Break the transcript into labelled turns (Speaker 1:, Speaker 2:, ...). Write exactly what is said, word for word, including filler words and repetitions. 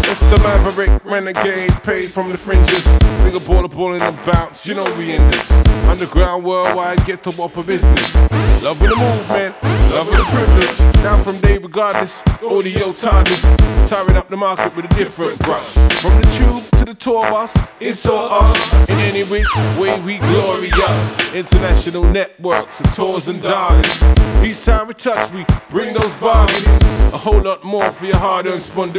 Speaker 1: It's the maverick renegade, paid from the fringes. Bigger baller balling the bounce, you know we in this. Underground worldwide, get to up a business. Loving the movement, loving the privilege. Down from day regardless, audio TARDIS. Tiring up the market with a different brush. From the tube to the tour bus, it's all us. In any which way we glorious. International networks of tours and darlings. Each time we touch, we bring those bargains. A whole lot more for your hard-earned sponsorship.